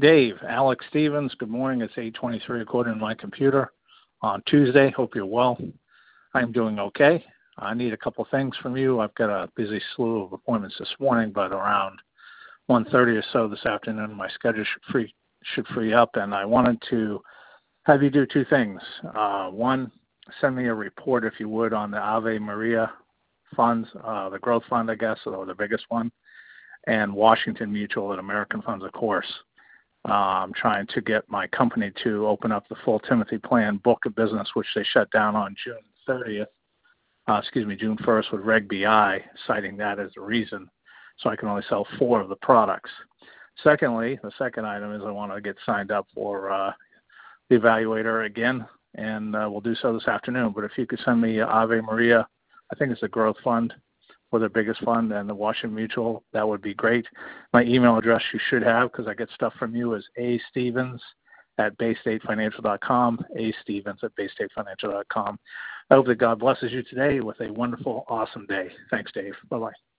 Dave, Alex Stevens, good morning. It's 8:23 according to my computer on Tuesday. Hope you're well. I'm doing okay. I need a couple things from you. I've got a busy slew of appointments this morning, but around 1:30 or so this afternoon, my schedule should free up, and I wanted to have you do two things. One, send me a report, if you would, on the Ave Maria funds, the growth fund, I guess, or the biggest one, and Washington Mutual and American Funds, of course. I'm trying to get my company to open up the full Timothy Plan book of business, which they shut down on June 1st with Reg BI, citing that as the reason. So I can only sell 4 of the products. Secondly, the second item is I want to get signed up for the evaluator again, and we'll do so this afternoon. But if you could send me Ave Maria, I think it's the growth fund, or the biggest fund, and the Washington Mutual, that would be great. My email address you should have, because I get stuff from you, is astevens@baystatefinancial.com, astevens@baystatefinancial.com. I hope that God blesses you today with a wonderful, awesome day. Thanks, Dave. Bye-bye.